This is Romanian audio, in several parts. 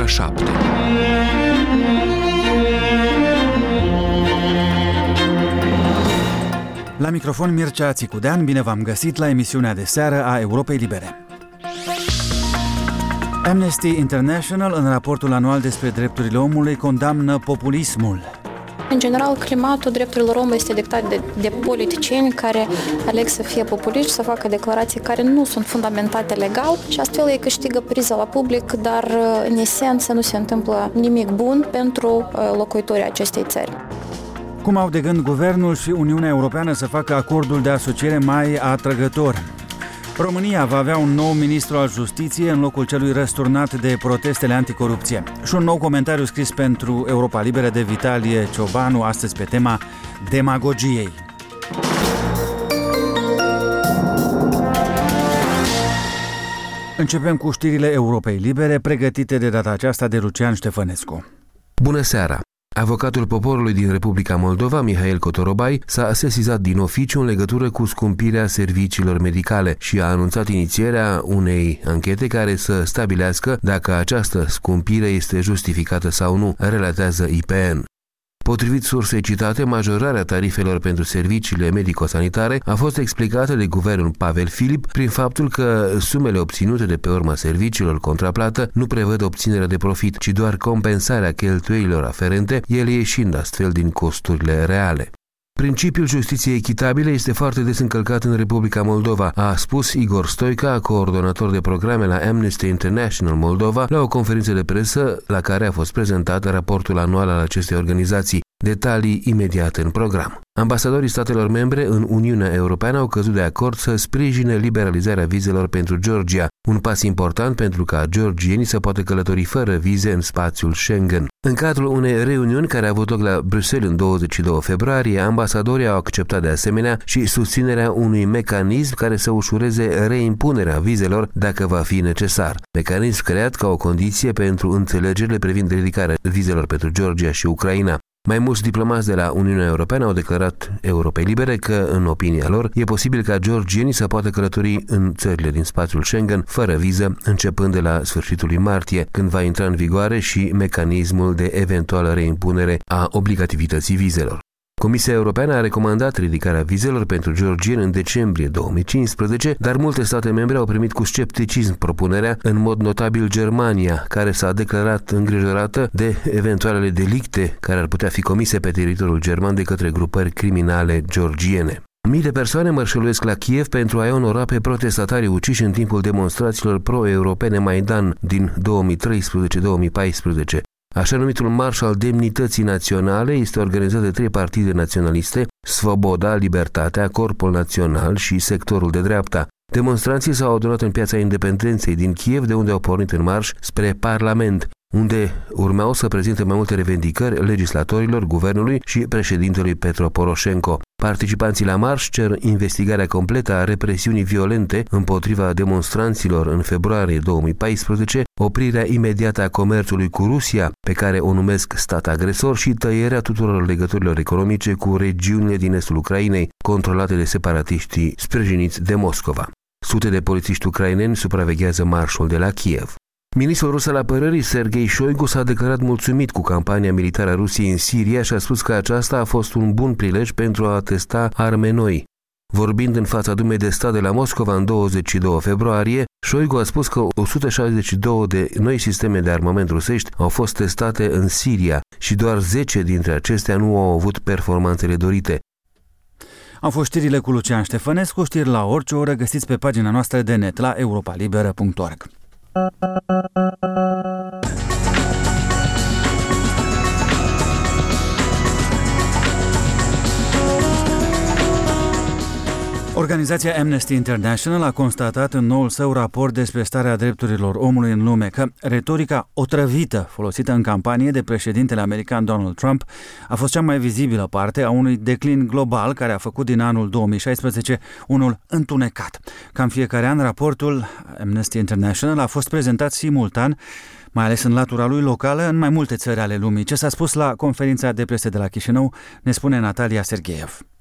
7. La microfon Mircea Țicudean, bine v-am găsit la emisiunea de seară a Europei Libere. Amnesty International, în raportul anual despre drepturile omului, condamnă populismul. În general, climatul drepturilor omului este dictat de politicieni care aleg să fie populiști, să facă declarații care nu sunt fundamentate legal și astfel ei câștigă priză la public, dar în esență nu se întâmplă nimic bun pentru locuitorii acestei țări. Cum au de gând Guvernul și Uniunea Europeană să facă acordul de asociere mai atrăgător? România va avea un nou ministru al justiției în locul celui răsturnat de protestele anticorupție. Și un nou comentariu scris pentru Europa Liberă de Vitalie Ciobanu, astăzi pe tema demagogiei. Începem cu știrile Europei Libere, pregătite de data aceasta de Lucian Ștefănescu. Bună seara! Avocatul poporului din Republica Moldova, Mihail Cotorobai, s-a sesizat din oficiu în legătură cu scumpirea serviciilor medicale și a anunțat inițierea unei anchete care să stabilească dacă această scumpire este justificată sau nu, relatează IPN. Potrivit sursei citate, majorarea tarifelor pentru serviciile medico-sanitare a fost explicată de guvernul Pavel Filip prin faptul că sumele obținute de pe urma serviciilor contraplată nu prevăd obținerea de profit, ci doar compensarea cheltuielilor aferente, ele ieșind astfel din costurile reale. Principiul justiției echitabile este foarte des încălcat în Republica Moldova, a spus Igor Stoica, coordonator de programe la Amnesty International Moldova, la o conferință de presă la care a fost prezentat raportul anual al acestei organizații. Detalii imediat în program. Ambasadorii statelor membre în Uniunea Europeană au căzut de acord să sprijine liberalizarea vizelor pentru Georgia, un pas important pentru ca georgienii să poată călători fără vize în spațiul Schengen. În cadrul unei reuniuni care a avut loc la Bruxelles în 22 februarie, ambasadorii au acceptat de asemenea și susținerea unui mecanism care să ușureze reimpunerea vizelor dacă va fi necesar. Mecanism creat ca o condiție pentru înțelegerile privind ridicarea vizelor pentru Georgia și Ucraina. Mai mulți diplomați de la Uniunea Europeană au declarat Europei Libere că, în opinia lor, e posibil ca georgienii să poată călători în țările din spațiul Schengen fără viză, începând de la sfârșitul lui martie, când va intra în vigoare și mecanismul de eventuală reimpunere a obligativității vizelor. Comisia Europeană a recomandat ridicarea vizelor pentru georgieni în decembrie 2015, dar multe state membre au primit cu scepticism propunerea, în mod notabil Germania, care s-a declarat îngrijorată de eventualele delicte care ar putea fi comise pe teritoriul german de către grupări criminale georgiene. Mii de persoane mărșăluiesc la Kiev pentru a-i onora pe protestatarii uciși în timpul demonstrațiilor pro-europene Maidan din 2013-2014. Așa numitul Marș al Demnității Naționale este organizat de 3 partide naționaliste, Svoboda, Libertatea, Corpul Național și sectorul de dreapta. Demonstranții s-au adunat în Piața Independenței din Kiev, de unde au pornit în marș spre Parlament, unde urmeau să prezinte mai multe revendicări legislatorilor, guvernului și președintelui Petro Poroșenko. Participanții la marș cer investigarea completă a represiunii violente împotriva demonstranților în februarie 2014, oprirea imediată a comerțului cu Rusia, pe care o numesc stat agresor, și tăierea tuturor legăturilor economice cu regiunile din estul Ucrainei, controlate de separatiștii sprijiniți de Moscova. Sute de polițiști ucraineni supraveghează marșul de la Kiev. Ministrul rus al apărării, Sergei Shoigu, s-a declarat mulțumit cu campania militară a Rusiei în Siria și a spus că aceasta a fost un bun prilej pentru a testa arme noi. Vorbind în fața Dumei de Stat de la Moscova în 22 februarie, Shoigu a spus că 162 de noi sisteme de armament rusești au fost testate în Siria și doar 10 dintre acestea nu au avut performanțele dorite. Au fost știrile cu Lucian Ștefănescu, știri la orice oră găsiți pe pagina noastră de net la europalibera.org. Organizația Amnesty International a constatat în noul său raport despre starea drepturilor omului în lume că retorica otrăvită folosită în campanie de președintele american Donald Trump a fost cea mai vizibilă parte a unui declin global care a făcut din anul 2016 unul întunecat. Ca în fiecare an, raportul Amnesty International a fost prezentat simultan, mai ales în latura lui locală, în mai multe țări ale lumii. Ce s-a spus la conferința de presă de la Chișinău, ne spune Natalia Sergeev.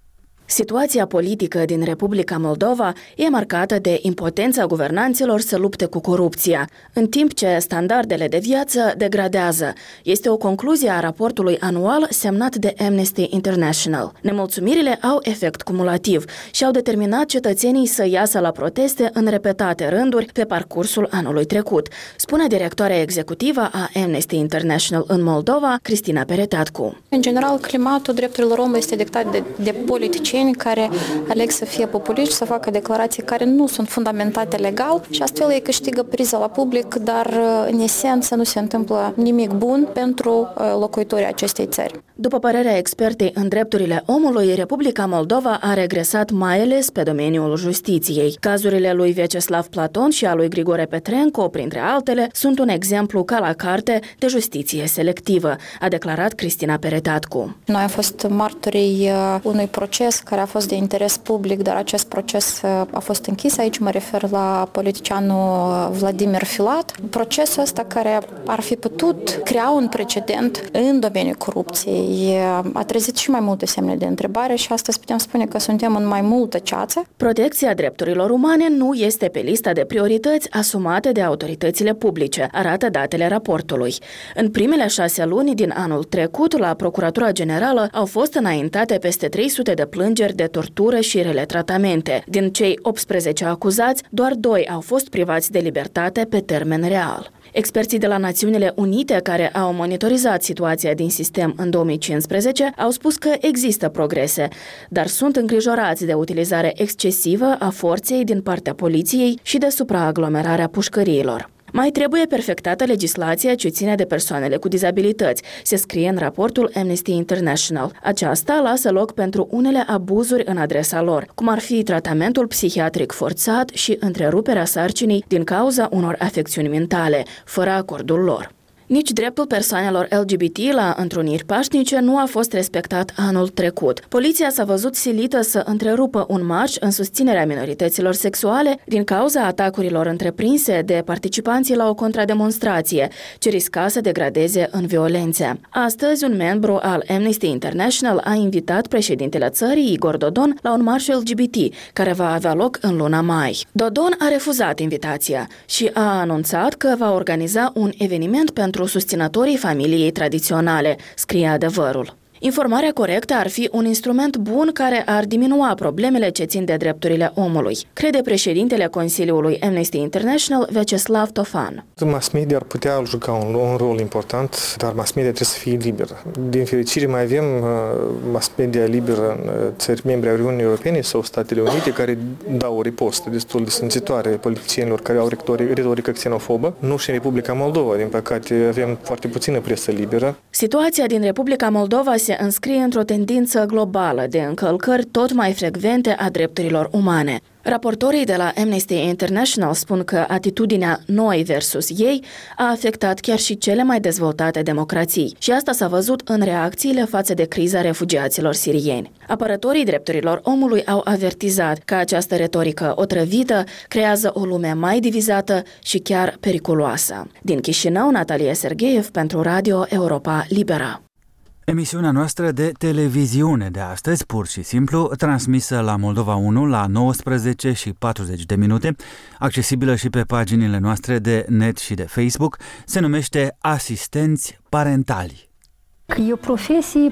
Situația politică din Republica Moldova e marcată de impotența guvernanților să lupte cu corupția, în timp ce standardele de viață degradează. Este o concluzie a raportului anual semnat de Amnesty International. Nemulțumirile au efect cumulativ și au determinat cetățenii să iasă la proteste în repetate rânduri pe parcursul anului trecut, spune directoarea executivă a Amnesty International în Moldova, Cristina Peretatcu. În general, climatul drepturilor omului este dictat de politicieni care aleg să fie populiști, să facă declarații care nu sunt fundamentate legal și astfel ei câștigă priză la public, dar în esență nu se întâmplă nimic bun pentru locuitorii acestei țări. După părerea expertei în drepturile omului, Republica Moldova a regresat mai ales pe domeniul justiției. Cazurile lui Vyacheslav Platon și a lui Grigore Petrenco, printre altele, sunt un exemplu ca la carte de justiție selectivă, a declarat Cristina Peretatcu. Noi am fost martorii unui proces care a fost de interes public, dar acest proces a fost închis. Aici mă refer la politicianul Vladimir Filat. Procesul ăsta care ar fi putut crea un precedent în domeniul corupției a trezit și mai multe semne de întrebare și astăzi putem spune că suntem în mai multă ceață. Protecția drepturilor umane nu este pe lista de priorități asumate de autoritățile publice, arată datele raportului. În primele 6 luni din anul trecut, la Procuratura Generală au fost înaintate peste 300 de plângeri de tortură și rele tratamente. Din cei 18 acuzați, doar 2 au fost privați de libertate pe termen real. Experții de la Națiunile Unite, care au monitorizat situația din sistem în 2015, au spus că există progrese, dar sunt îngrijorați de utilizare excesivă a forței din partea poliției și de supraaglomerarea pușcăriilor. Mai trebuie perfectată legislația ce ține de persoanele cu dizabilități, se scrie în raportul Amnesty International. Aceasta lasă loc pentru unele abuzuri în adresa lor, cum ar fi tratamentul psihiatric forțat și întreruperea sarcinii din cauza unor afecțiuni mentale, fără acordul lor. Nici dreptul persoanelor LGBT la întruniri pașnice nu a fost respectat anul trecut. Poliția s-a văzut silită să întrerupă un marș în susținerea minorităților sexuale din cauza atacurilor întreprinse de participanții la o contrademonstrație, ce risca să degradeze în violențe. Astăzi, un membru al Amnesty International a invitat președintele țării, Igor Dodon, la un marș LGBT, care va avea loc în luna mai. Dodon a refuzat invitația și a anunțat că va organiza un eveniment pentru susținătorii familiei tradiționale, scrie Adevărul. Informarea corectă ar fi un instrument bun care ar diminua problemele ce țin de drepturile omului, crede președintele Consiliului Amnesty International, Vyacheslav Tofan. Mass media ar putea juca un rol important, dar mass media trebuie să fie liberă. Din fericire mai avem mass media liberă în țări membre ale Uniunii Europene sau Statele Unite care dau o ripostă destul de simțitoare politicienilor care au retorică xenofobă. Nu și în Republica Moldova, din păcate, avem foarte puțină presă liberă. Situația din Republica Moldova se înscrie într-o tendință globală de încălcări tot mai frecvente a drepturilor umane. Raportorii de la Amnesty International spun că atitudinea noi versus ei a afectat chiar și cele mai dezvoltate democrații și asta s-a văzut în reacțiile față de criza refugiaților sirieni. Apărătorii drepturilor omului au avertizat că această retorică otrăvită creează o lume mai divizată și chiar periculoasă. Din Chișinău, Natalia Sergeev pentru Radio Europa Libera. Emisiunea noastră de televiziune de astăzi, pur și simplu, transmisă la Moldova 1 la 19 și 40 de minute, accesibilă și pe paginile noastre de net și de Facebook, se numește Asistenți Parentali. E o profesie,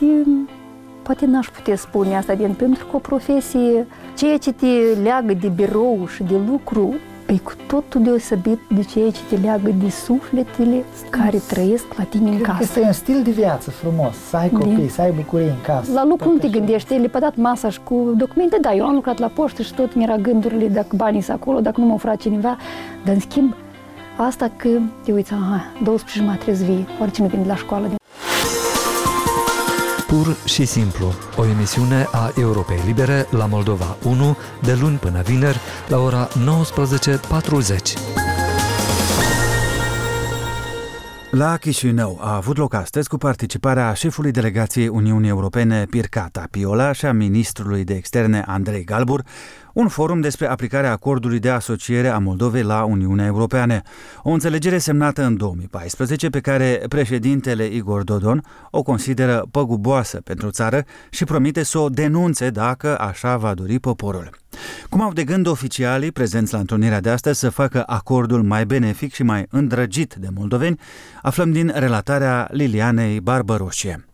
poate n-aș putea spune asta, pentru că o profesie, ceea ce te leagă de birou și de lucru, e cu totul deosebit de ceea ce te leagă de sufletele care trăiesc la tine în casă. Este un stil de viață frumos, să ai copii, să ai bucurie în casă. La lucru nu te gândești, le pădat masa și cu documente, da, eu am lucrat la poștă și tot mi-era gândurile dacă banii sunt acolo, dacă nu mă ofera cineva, dar în schimb, asta că te uiți, 12 trebuie să vii, oricine vine la școală. Pur și simplu, o emisiune a Europei Libere la Moldova 1, de luni până vineri, la ora 19:40. La Chișinău a avut loc astăzi cu participarea șefului delegației Uniunii Europene Pircata Piola și a ministrului de externe Andrei Galbur, Un forum despre aplicarea acordului de asociere a Moldovei la Uniunea Europeană. O înțelegere semnată în 2014 pe care președintele Igor Dodon o consideră păguboasă pentru țară și promite să o denunțe dacă așa va dori poporul. Cum au de gând oficialii prezenți la întrunirea de astăzi să facă acordul mai benefic și mai îndrăgit de moldoveni, aflăm din relatarea Lilianei Barbăroșie.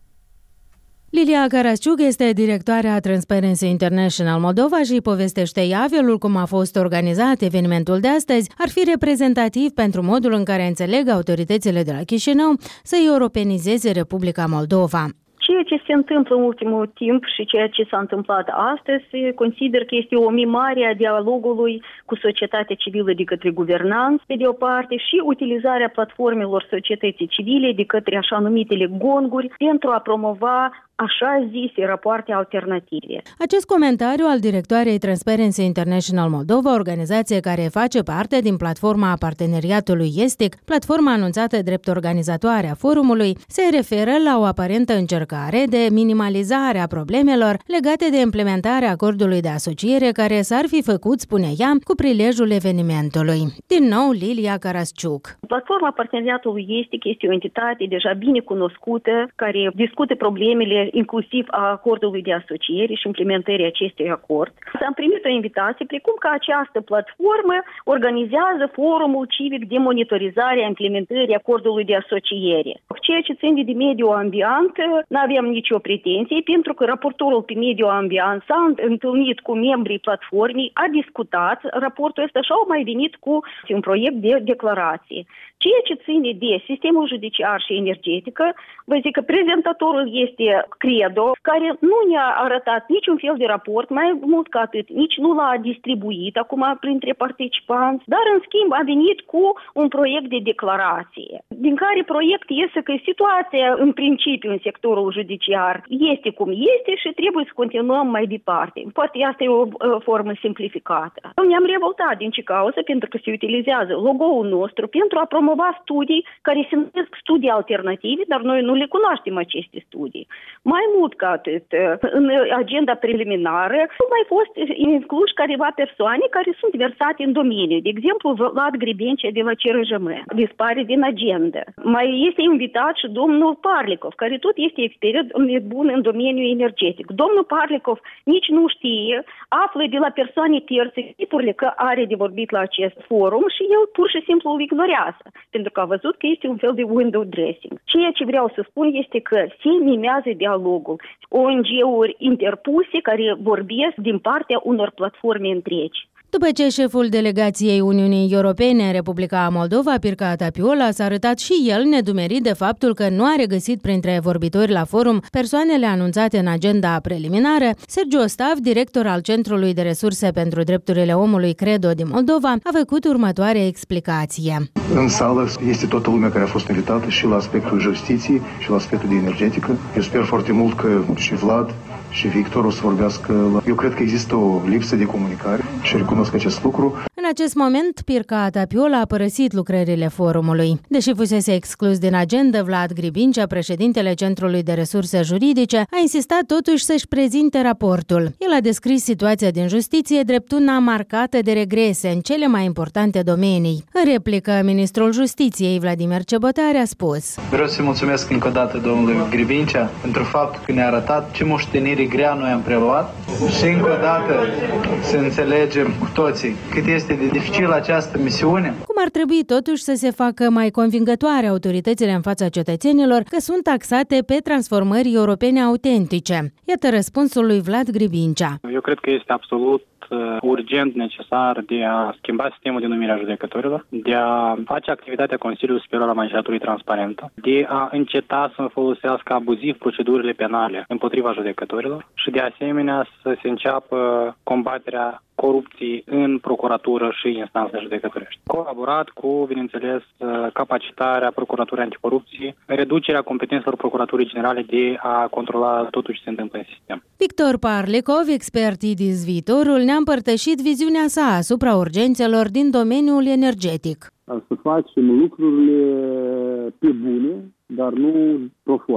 Lilia Carasciuc este directoarea Transparency International Moldova și povestește ea felul cum a fost organizat evenimentul de astăzi ar fi reprezentativ pentru modul în care înțeleg autoritățile de la Chișinău să-i europenizeze Republica Moldova. Ceea ce se întâmplă în ultimul timp și ceea ce s-a întâmplat astăzi, consider că este o mimare a dialogului cu societatea civilă de către guvernanți, pe de o parte, și utilizarea platformelor societății civile de către așa numitele gonguri pentru a promova așa zise rapoarte alternative. Acest comentariu al directoarei Transparency International Moldova, organizație care face parte din platforma parteneriatului estic, platforma anunțată drept organizatoare a forumului, se referă la o aparentă încercare de minimalizare a problemelor legate de implementarea acordului de asociere care s-ar fi făcut, spune ea, cu prilejul evenimentului. Din nou, Lilia Carasciuc. Platforma parteneriatului estic este o entitate deja bine cunoscută care discută problemele inclusiv a acordului de asociere și implementării acestui acord. Am primit o invitație, precum că această platformă organizează forumul civic de monitorizare a implementării acordului de asociere. Ceea ce ține de mediul ambient, nu aveam nicio pretenție, pentru că raportorul pe mediul ambient s-a întâlnit cu membrii platformei, a discutat raportul ăsta și au mai venit cu un proiect de declarație. Ceea ce ține de sistemul judiciar și energetică, vă zic că prezentatorul este Credo, care nu ne-a arătat niciun fel de raport, mai mult ca atât, nici nu l-a distribuit acum printre participanți, dar în schimb a venit cu un proiect de declarație, din care proiect este că situația în principiu în sectorul judiciar este cum este și trebuie să continuăm mai departe. Poate asta e o formă simplificată. Ne-am revoltat din ce cauză, pentru că se utilizează logo-ul nostru pentru a promova studii care se numesc studii alternative, dar noi nu le cunoaștem aceste studii. Mai mult ca atât, în agenda preliminară au mai fost incluși careva persoane care sunt versate în domeniu. De exemplu, Vlad Gribencea de la CRJM dispare din agenda. Mai este invitat și domnul Parlikov, care tot este expert bun în domeniul energetic. Domnul Parlikov nici nu știe, află de la persoane terțe tipurile că are de vorbit la acest forum și el pur și simplu îl ignorează, pentru că a văzut că este un fel de window dressing. Ceea ce vreau să spun este că se mimează dialogul. ONG-uri interpuse care vorbesc din partea unor platforme întregi. După ce șeful delegației Uniunii Europene în Republica Moldova, Pirca Tapiola, s-a arătat și el nedumerit de faptul că nu a regăsit printre vorbitori la forum persoanele anunțate în agenda preliminară, Sergiu Ostav, director al Centrului de Resurse pentru Drepturile Omului Credo din Moldova, a făcut următoarea explicație. În sală este toată lumea care a fost invitată și la aspectul justiției și la aspectul de energetică. Eu sper foarte mult că și Vlad și Victor o să vorbească. Eu cred că există o lipsă de comunicare și recunosc acest lucru. În acest moment, Pirca Tapiola a părăsit lucrările forumului. Deși fusese exclus din agenda, Vlad Gribencea, președintele Centrului de Resurse Juridice, a insistat totuși să-și prezinte raportul. El a descris situația din justiție drept una marcată de regrese în cele mai importante domenii. În replică, ministrul Justiției, Vladimir Cebotari, a spus: Vreau să mulțumesc încă o dată domnului Gribencea pentru faptul că ne-a arătat ce moștenire grea noi am preluat și încă o dată să înțelegem cu toții cât este de dificilă această misiune. Cum ar trebui totuși să se facă mai convingătoare autoritățile în fața cetățenilor că sunt taxate pe transformări europene autentice? Iată răspunsul lui Vlad Gribencea. Eu cred că este absolut urgent necesar de a schimba sistemul de numire a judecătorilor, de a face activitatea Consiliului Superior al Magistraturii transparentă, de a înceta să folosească abuziv procedurile penale împotriva judecătorilor și de asemenea să se înceapă combaterea corupției în procuratură și instanțe judecătorești. Colaborat cu, bineînțeles, capacitarea Procuraturii Anticorupție, reducerea competențelor Procuraturii Generale de a controla totul ce se întâmplă în sistem. Victor Parlikov, expert IDIS Viitorul, ne-a împărtășit viziunea sa asupra urgențelor din domeniul energetic. Să facem lucrurile pe bune, dar nu pro formă.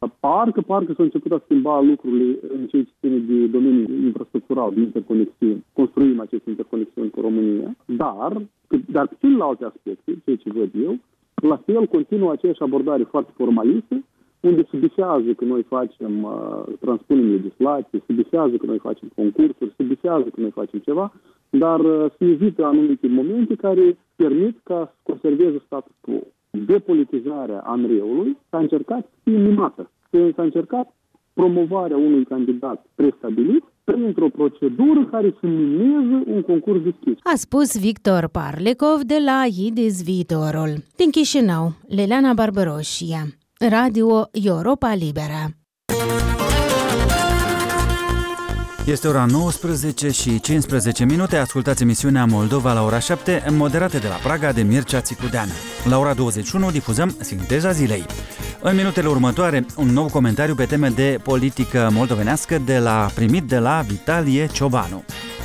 Parcă s-a început a schimba lucrurile în ceea ce ține de domeniul infrastructural, de interconexiuni. Construim aceste interconexiuni cu România, dar celelalte aspecte, ceea ce văd eu, la fel continuă aceeași abordare foarte formalistă, unde se bisează că noi transpunem legislație, se bisează că noi facem concursuri, se bisează că noi facem ceva, dar se evită anumite momente care permit ca să conserveze status quo. Depolitizarea ANRE-ului s-a încercat să fie mimată. S-a încercat promovarea unui candidat prestabilit printr-o procedură care să mineze un concurs deschis. A spus Victor Parlecov de la Yidis Viitorul. Din Chișinău, Leleana Barbaroșia, Radio Europa Liberă. Este ora 19 și 15 minute. Ascultați emisiunea Moldova la ora 7, moderată de la Praga de Mircea Țicudean. La ora 21 difuzăm Sinteza Zilei. În minutele următoare, un nou comentariu pe teme de politică moldovenească primit de la Vitalie Ciobanu.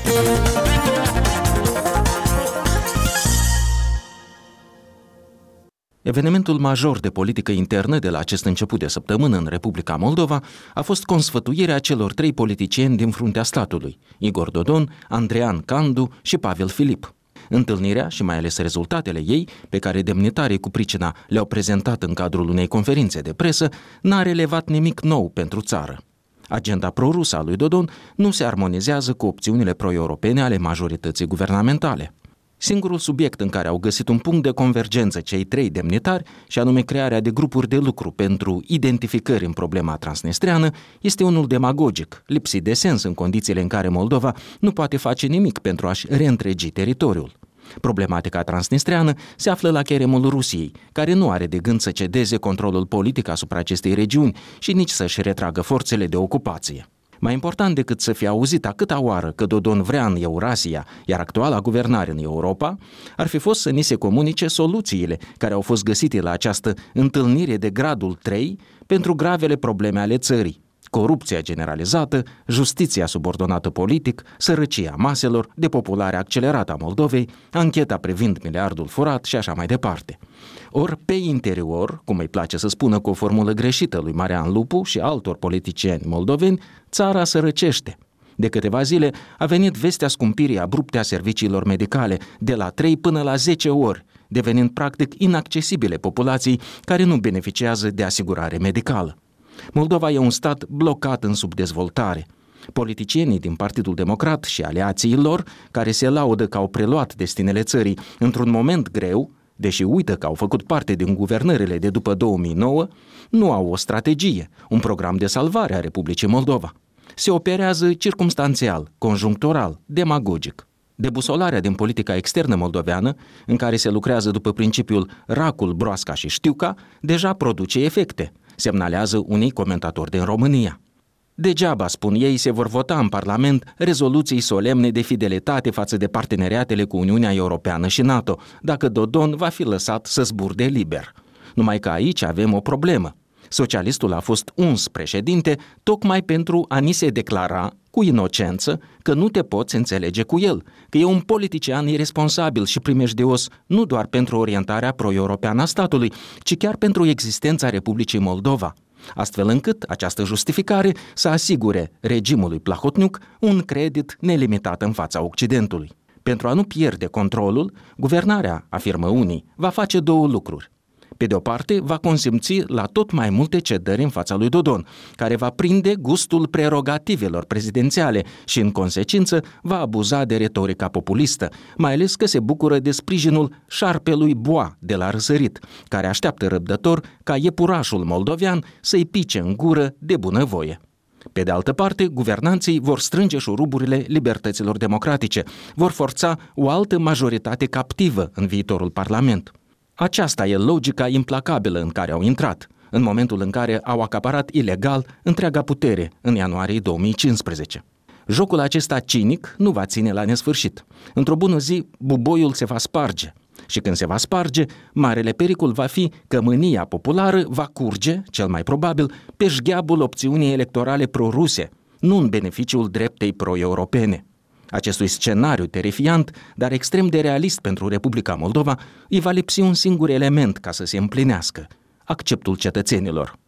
Evenimentul major de politică internă de la acest început de săptămână în Republica Moldova a fost consfătuirea celor 3 politicieni din fruntea statului, Igor Dodon, Andrean Candu și Pavel Filip. Întâlnirea și mai ales rezultatele ei, pe care demnitarii cu pricina le-au prezentat în cadrul unei conferințe de presă, n-a relevat nimic nou pentru țară. Agenda prorusă a lui Dodon nu se armonizează cu opțiunile pro-europene ale majorității guvernamentale. Singurul subiect în care au găsit un punct de convergență cei 3 demnitari, și anume crearea de grupuri de lucru pentru identificări în problema transnistreană, este unul demagogic, lipsit de sens în condițiile în care Moldova nu poate face nimic pentru a-și reîntregi teritoriul. Problematica transnistreană se află la cheremul Rusiei, care nu are de gând să cedeze controlul politic asupra acestei regiuni și nici să-și retragă forțele de ocupație. Mai important decât să fie auzit a câta oară că Dodon vrea în Eurasia, iar actuala guvernare în Europa, ar fi fost să ni se comunice soluțiile care au fost găsite la această întâlnire de gradul 3 pentru gravele probleme ale țării: corupția generalizată, justiția subordonată politic, sărăcia maselor, depopularea accelerată a Moldovei, ancheta privind miliardul furat și așa mai departe. Ori pe interior, cum îi place să spună cu o formulă greșită lui Marian Lupu și altor politicieni moldoveni, țara sărăcește. De câteva zile a venit vestea scumpirii abrupte a serviciilor medicale de la 3 până la 10 ori, devenind practic inaccesibile populației care nu beneficiază de asigurare medicală. Moldova e un stat blocat în subdezvoltare. Politicienii din Partidul Democrat și aliații lor, care se laudă că au preluat destinele țării într-un moment greu, deși uită că au făcut parte din guvernările de după 2009, nu au o strategie, un program de salvare a Republicii Moldova. Se operează circumstanțial, conjunctural, demagogic. Debusolarea din politica externă moldoveană, în care se lucrează după principiul racul, broasca și știuca, deja produce efecte, semnalează unii comentatori din România. Degeaba, spun ei, se vor vota în Parlament rezoluții solemne de fidelitate față de parteneriatele cu Uniunea Europeană și NATO, dacă Dodon va fi lăsat să zburde liber. Numai că aici avem o problemă. Socialistul a fost uns președinte tocmai pentru a ni se declara, cu inocență, că nu te poți înțelege cu el, că e un politician irresponsabil și primejdios nu doar pentru orientarea pro-europeană a statului, ci chiar pentru existența Republicii Moldova, astfel încât această justificare să asigure regimului Plahotniuc un credit nelimitat în fața Occidentului. Pentru a nu pierde controlul, guvernarea, afirmă unii, va face 2 lucruri. Pe de o parte, va consimți la tot mai multe cedări în fața lui Dodon, care va prinde gustul prerogativelor prezidențiale și, în consecință, va abuza de retorica populistă, mai ales că se bucură de sprijinul șarpelui Boa de la răsărit, care așteaptă răbdător ca iepurașul moldovean să-i pice în gură de bunăvoie. Pe de altă parte, guvernanții vor strânge șuruburile libertăților democratice, vor forța o altă majoritate captivă în viitorul Parlament. Aceasta e logica implacabilă în care au intrat, în momentul în care au acaparat ilegal întreaga putere în ianuarie 2015. Jocul acesta cinic nu va ține la nesfârșit. Într-o bună zi, buboiul se va sparge. Și când se va sparge, marele pericol va fi că mânia populară va curge, cel mai probabil, pe șgheabul opțiunii electorale pro-ruse, nu în beneficiul dreptei pro-europene. Acestui scenariu terifiant, dar extrem de realist pentru Republica Moldova, îi va lipsi un singur element ca să se împlinească: acceptul cetățenilor.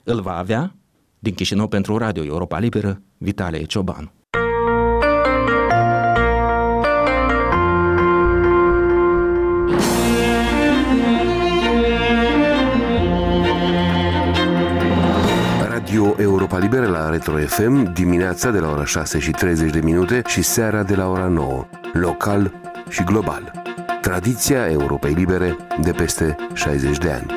îl va avea? Din Chișinău pentru Radio Europa Liberă, Vitalie Ciobanu. Radio Europa Liberă la Retro FM, dimineața de la ora 6:30 și seara de la ora 9, local și global. Tradiția Europei Libere de peste 60 de ani.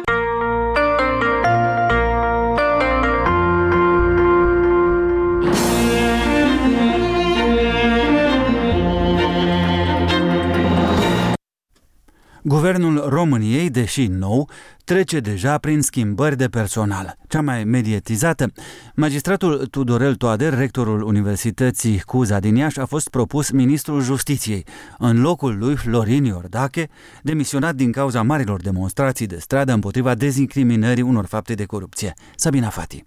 Guvernul României, deși nou, trece deja prin schimbări de personal. Cea mai mediatizată, magistratul Tudorel Toader, rectorul Universității Cuza din Iași, a fost propus ministrul Justiției, în locul lui Florin Iordache, demisionat din cauza marilor demonstrații de stradă împotriva dezincriminării unor fapte de corupție. Sabina Fati.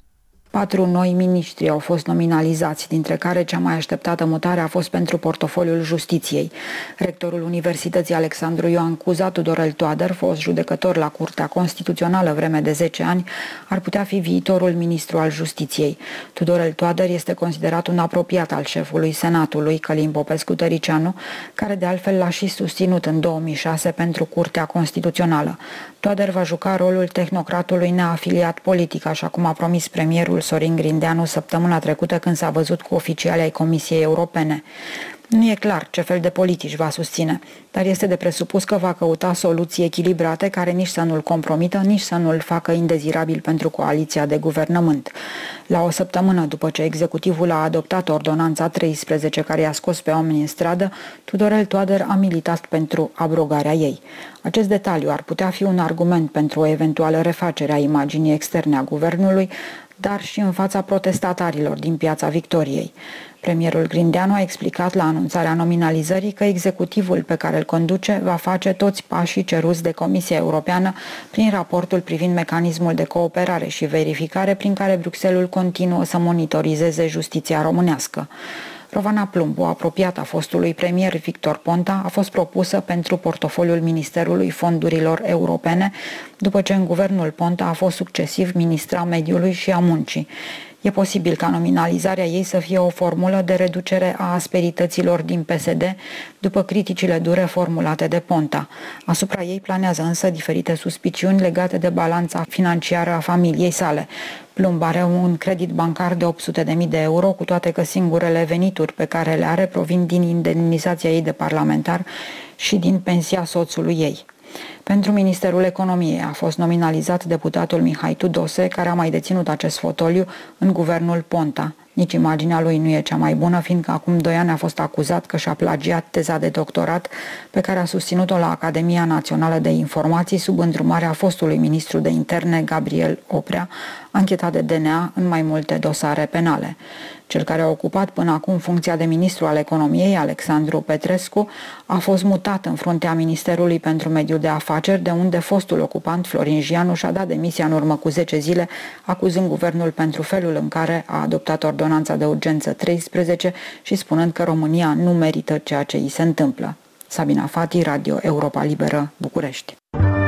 4 noi miniștri au fost nominalizați, dintre care cea mai așteptată mutare a fost pentru portofoliul Justiției. Rectorul Universității Alexandru Ioan Cuza, Tudorel Toader, fost judecător la Curtea Constituțională vreme de 10 ani, ar putea fi viitorul ministru al Justiției. Tudorel Toader este considerat un apropiat al șefului Senatului, Călin Popescu-Tăricianu, care de altfel l-a și susținut în 2006 pentru Curtea Constituțională. Toader va juca rolul tehnocratului neafiliat politic, așa cum a promis premierul Sorin Grindeanu săptămâna trecută când s-a văzut cu oficiali ai Comisiei Europene. Nu e clar ce fel de politici va susține, dar este de presupus că va căuta soluții echilibrate care nici să nu-l compromită, nici să nu-l facă indezirabil pentru coaliția de guvernământ. La o săptămână după ce executivul a adoptat ordonanța 13 care i-a scos pe oameni în stradă, Tudorel Toader a militat pentru abrogarea ei. Acest detaliu ar putea fi un argument pentru o eventuală refacere a imaginii externe a guvernului, dar și în fața protestatarilor din Piața Victoriei. Premierul Grindeanu a explicat la anunțarea nominalizării că executivul pe care îl conduce va face toți pașii ceruți de Comisia Europeană prin raportul privind mecanismul de cooperare și verificare prin care Bruxelles continuă să monitorizeze justiția românească. Rovana Plumbu, apropiată a fostului premier Victor Ponta, a fost propusă pentru portofoliul Ministerului Fondurilor Europene, după ce în guvernul Ponta a fost succesiv ministra Mediului și a Muncii. E posibil ca nominalizarea ei să fie o formulă de reducere a asperităților din PSD, după criticile dure formulate de Ponta. Asupra ei planează însă diferite suspiciuni legate de balanța financiară a familiei sale. Plumb are un credit bancar de 800.000 de euro, cu toate că singurele venituri pe care le are provin din indemnizația ei de parlamentar și din pensia soțului ei. Pentru Ministerul Economiei a fost nominalizat deputatul Mihai Tudose, care a mai deținut acest fotoliu în guvernul Ponta. Nici imaginea lui nu e cea mai bună, fiindcă acum 2 ani a fost acuzat că și-a plagiat teza de doctorat pe care a susținut-o la Academia Națională de Informații sub îndrumarea fostului ministru de interne Gabriel Oprea, anchetat de DNA în mai multe dosare penale. Cel care a ocupat până acum funcția de ministru al economiei, Alexandru Petrescu, a fost mutat în fruntea Ministerului pentru Mediul de Afaceri, de unde fostul ocupant Florin Gianu și-a dat demisia în urmă cu 10 zile, acuzând guvernul pentru felul în care a adoptat ordonanța de urgență 13 și spunând că România nu merită ceea ce îi se întâmplă. Sabina Fati, Radio Europa Liberă, București.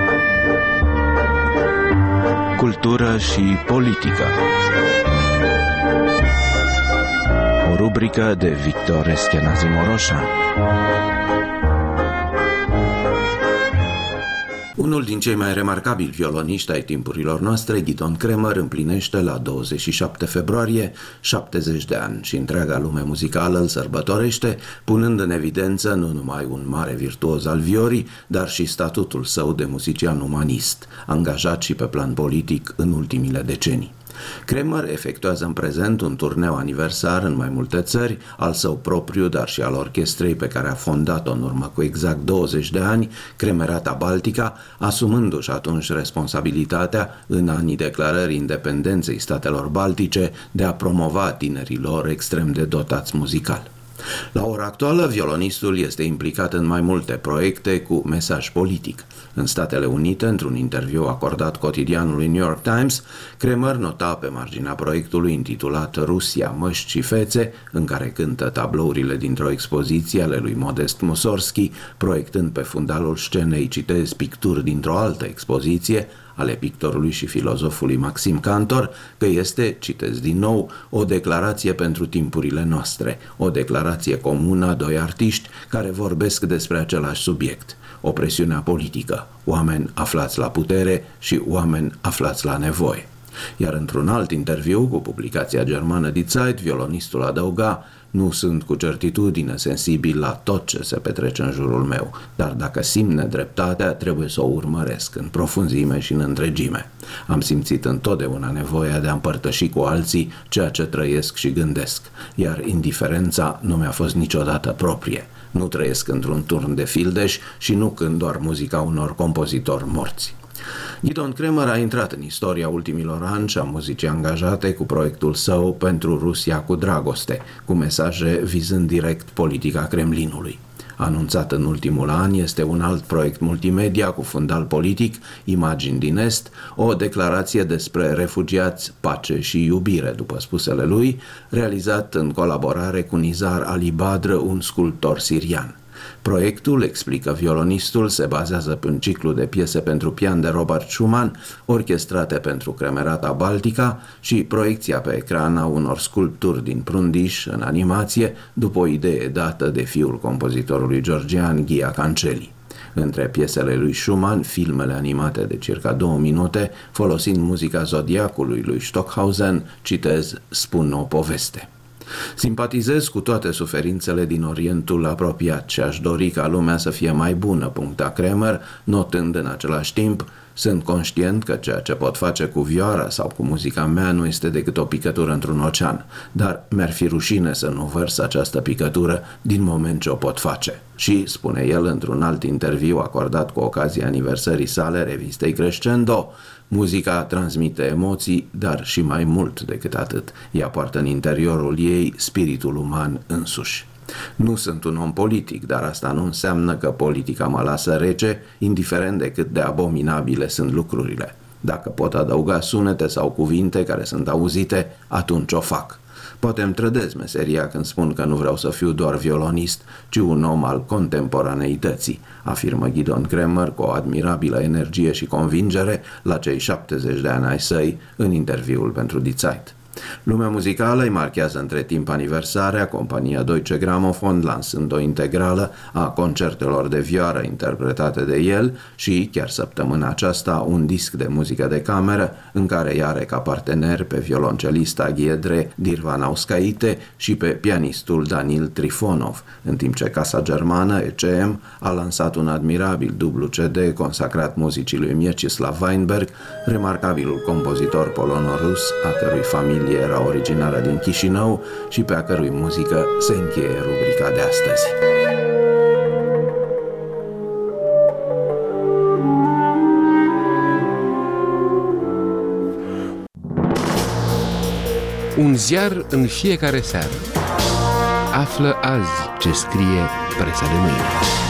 Cultură și politică. O rubrică de Victor Eschenazi Moroșan. Unul din cei mai remarcabili violoniști ai timpurilor noastre, Gidon Kremer, împlinește la 27 februarie 70 de ani și întreaga lume muzicală îl sărbătorește, punând în evidență nu numai un mare virtuoz al viorii, dar și statutul său de muzician umanist, angajat și pe plan politic în ultimile decenii. Kremer efectuează în prezent un turneu aniversar în mai multe țări, al său propriu, dar și al orchestrei pe care a fondat-o în urmă cu exact 20 de ani, Kremerata Baltica, asumându-și atunci responsabilitatea, în anii declarării independenței statelor baltice, de a promova tinerilor extrem de dotați muzical. La ora actuală, violonistul este implicat în mai multe proiecte cu mesaj politic. În Statele Unite, într-un interviu acordat cotidianului New York Times, Kremer nota pe marginea proiectului intitulat Rusia, măști și fețe, în care cântă tablourile dintr-o expoziție ale lui Modest Mussorgsky, proiectând pe fundalul scenei, citez, picturi dintr-o altă expoziție, ale pictorului și filozofului Maxim Cantor, că este, citez din nou, o declarație pentru timpurile noastre, o declarație comună a doi artiști care vorbesc despre același subiect, opresiunea politică, oameni aflați la putere și oameni aflați la nevoie. Iar într-un alt interviu cu publicația germană Die Zeit, violonistul adăuga: nu sunt cu certitudine sensibil la tot ce se petrece în jurul meu, dar dacă simt nedreptatea, trebuie să o urmăresc în profunzime și în întregime. Am simțit întotdeauna nevoia de a împărtăși cu alții ceea ce trăiesc și gândesc, iar indiferența nu mi-a fost niciodată proprie. Nu trăiesc într-un turn de fildeș și nu cânt doar muzica unor compozitori morți. Gidon Kremer a intrat în istoria ultimilor ani și a muzicii angajate cu proiectul său Pentru Rusia cu dragoste, cu mesaje vizând direct politica Kremlinului. Anunțat în ultimul an este un alt proiect multimedia cu fundal politic, Imagini din Est, o declarație despre refugiați, pace și iubire, după spusele lui, realizat în colaborare cu Nizar Ali Badr, un sculptor sirian. Proiectul, explică violonistul, se bazează pe un ciclu de piese pentru pian de Robert Schumann, orchestrate pentru Cremerata Baltica, și proiecția pe ecran a unor sculpturi din Prundiș în animație, după o idee dată de fiul compozitorului georgian Ghia Cancelli. Între piesele lui Schumann, filmele animate de circa 2 minute, folosind muzica Zodiacului lui Stockhausen, citez, spun o poveste. Simpatizez cu toate suferințele din Orientul apropiat și aș dori ca lumea să fie mai bună, puncta Kremer, notând în același timp: sunt conștient că ceea ce pot face cu vioara sau cu muzica mea nu este decât o picătură într-un ocean, dar mi-ar fi rușine să nu vărs această picătură din moment ce o pot face. Și, spune el într-un alt interviu acordat cu ocazia aniversării sale revistei Crescendo, muzica transmite emoții, dar și mai mult decât atât. Ea poartă în interiorul ei spiritul uman însuși. Nu sunt un om politic, dar asta nu înseamnă că politica mă lasă rece, indiferent de cât de abominabile sunt lucrurile. Dacă pot adăuga sunete sau cuvinte care sunt auzite, atunci o fac. Poate îmi trădez meseria când spun că nu vreau să fiu doar violonist, ci un om al contemporaneității, afirmă Gidon Kremer cu o admirabilă energie și convingere la cei 70 de ani ai săi în interviul pentru Die Zeit. Lumea muzicală îi marchează între timp aniversarea, compania Deutsche Grammophon lansând o integrală a concertelor de vioară interpretate de el și, chiar săptămâna aceasta, un disc de muzică de cameră în care îi are ca partener pe violoncelista Ghiedre Dirvanauskaite și pe pianistul Danil Trifonov, în timp ce casa germană ECM a lansat un admirabil dublu CD consacrat muzicii lui Mieczysław Weinberg, remarcabilul compozitor polono-rus a cărui familie era originară din Chișinău și pe a cărui muzică se încheie rubrica de astăzi. Un ziar în fiecare seară. Află azi ce scrie presa de mâine.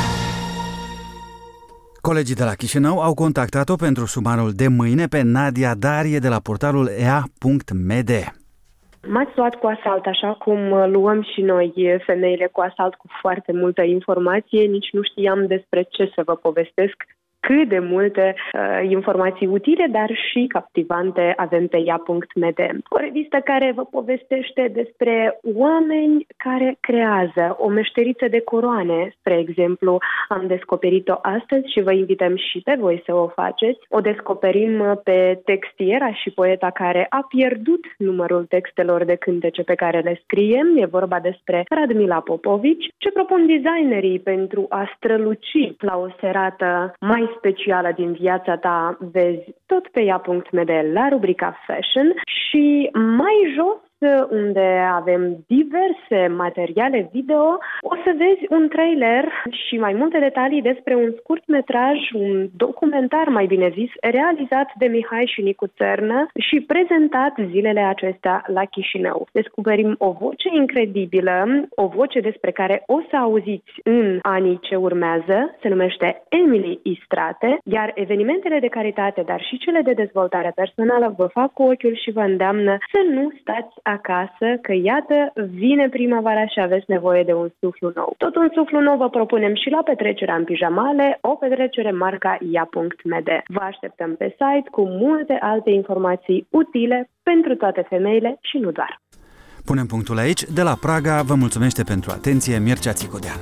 Colegii de la Chișinău au contactat-o pentru sumarul de mâine pe Nadia Darie de la portalul ea.md. M-ați luat cu asalt, așa cum luăm și noi femeile cu asalt cu foarte multă informație. Nici nu știam despre ce să vă povestesc. Cât de multe informații utile, dar și captivante avem pe ea.md. O revistă care vă povestește despre oameni care creează o meșteriță de coroane, spre exemplu. Am descoperit-o astăzi și vă invităm și pe voi să o faceți. O descoperim pe textiera și poeta care a pierdut numărul textelor de cântece pe care le scriem. E vorba despre Radmila Popovici. Ce propun designerii pentru a străluci la o serată mai specială din viața ta, vezi tot pe ea.md la rubrica Fashion și mai jos, unde avem diverse materiale video, o să vezi un trailer și mai multe detalii despre un scurtmetraj, un documentar, mai bine zis, realizat de Mihai și Nicu Țărnă și prezentat zilele acestea la Chișinău. Descoperim o voce incredibilă, o voce despre care o să auziți în anii ce urmează, se numește Emily Istrate, iar evenimentele de caritate, dar și cele de dezvoltare personală vă fac cu ochiul și vă îndeamnă să nu stați acasă că iată, vine primăvara și aveți nevoie de un suflu nou. Tot un suflu nou vă propunem și la petrecerea în pijamale, o petrecere marca ia.md. Vă așteptăm pe site cu multe alte informații utile pentru toate femeile și nu doar. Punem punctul aici. De la Praga vă mulțumește pentru atenție Mircea Țicodean.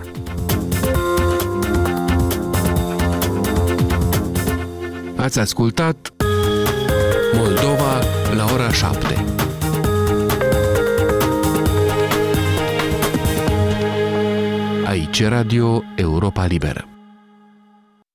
Ați ascultat Moldova la ora 7. Aici Radio Europa Liberă.